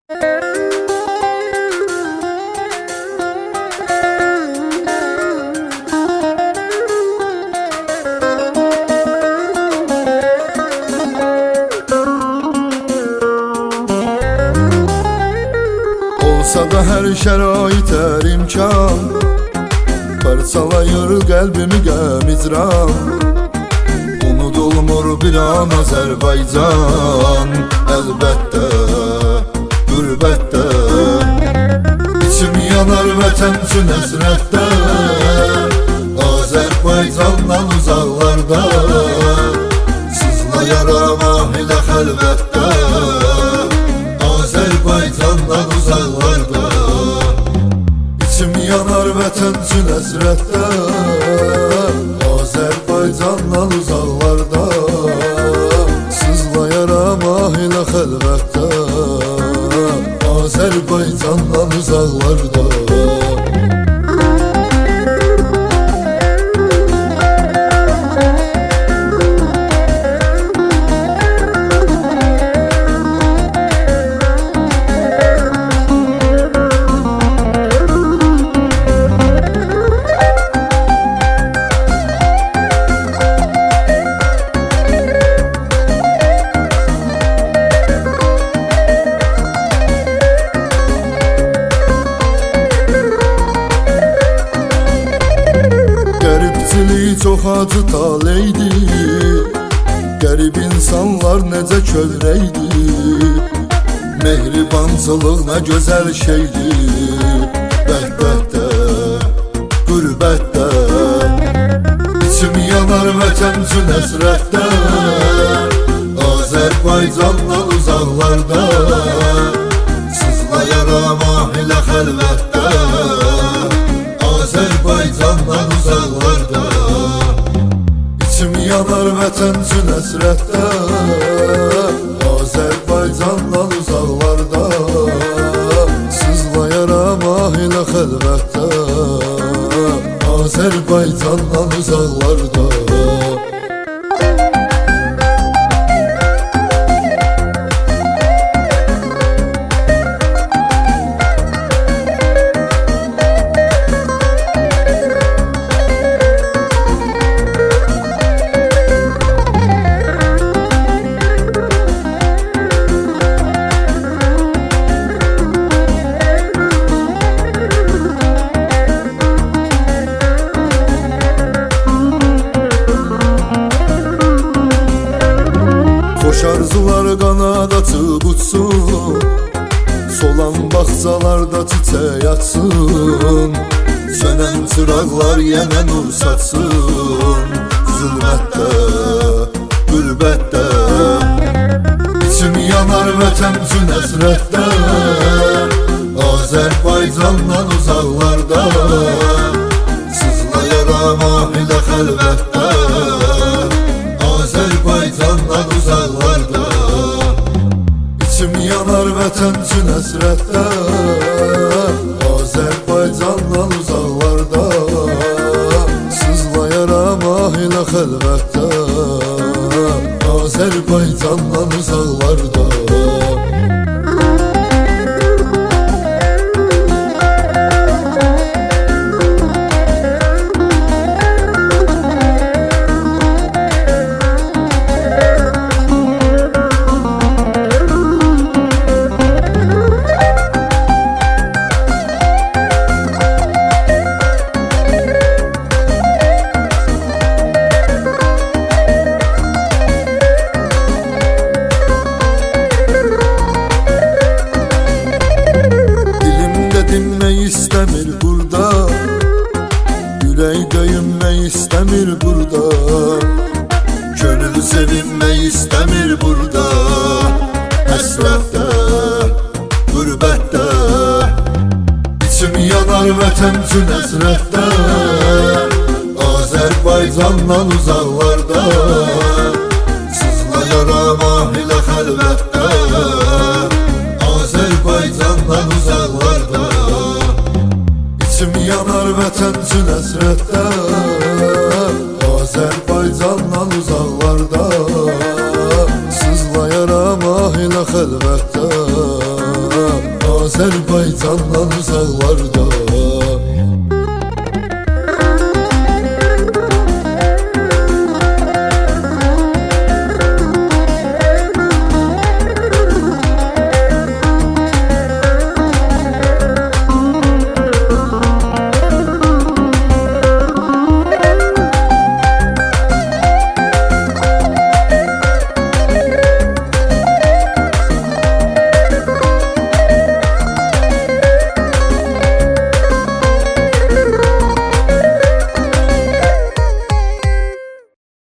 Olsa da hər şərait, hər imkan parçalayır qəlbimi qəmizran. Unudulmur bir an Azərbaycan, əlbəttə, qürbətdə. İçim yanar vətən üçün həsrətdə, Azərbaycandan uzaqlarda sızlayaram ahilə xəlvətdə, Azərbaycandan uzaqlarda. İçim yanar vətən üçün həsrətdə, Azərbaycandan uzaqlarda sızlayaram ahilə xəlvətdə, Azərbaycandan uzaqlarda. Çox acı taleydi, qərib insanlar necə kövrəydi. Mehribancılıq nə gözəl şeydir, bəhdətdə, qürbətdə. İçim yanar vətən üçün həsrətdə, Azərbaycandan uzaqlarda sızlayaram ahilə xəlvətdə, Azərbaycandan uzaqlarda. İçim yanar vətən üçün həsrətdə, Azərbaycandan uzaqlarda sızlayaram ahilə xəlvətdə, Azərbaycandan uzaqlarda. Xoş arzular qanad açıb uçsun, solan bağçalarda çiçək açsın, sönən çıraqlar yenə nur saçsın, zülmətdə, qürbətdə. İçim yanar vətən üçün həsrətdə, Azərbaycandan uzaqlarda sızlayaram ahilə xəlvətdə, Azərbaycandan uzaqlarda. İçim yanar vətən üçün həsrətdə, Azərbaycandan uzaqlarda sızlayaram ahilə xəlvətdə, Azərbaycandan uzaqlarda. İstəmir burada, ürək döyünmək istəmir burada, könül sevinmək istəmir burada, həsrətdə, qürbətdə. İçim yanar vətən üçün həsrətdə, Azərbaycandan uzaqlarda sızlayaram ahilə xəlvətdə, Azərbaycandan uzaqlarda. İçim yanar vətən üçün həsrətdə, Azərbaycandan uzaqlarda sızlayaram ahilə xəlvətdə, Azərbaycandan uzaqlarda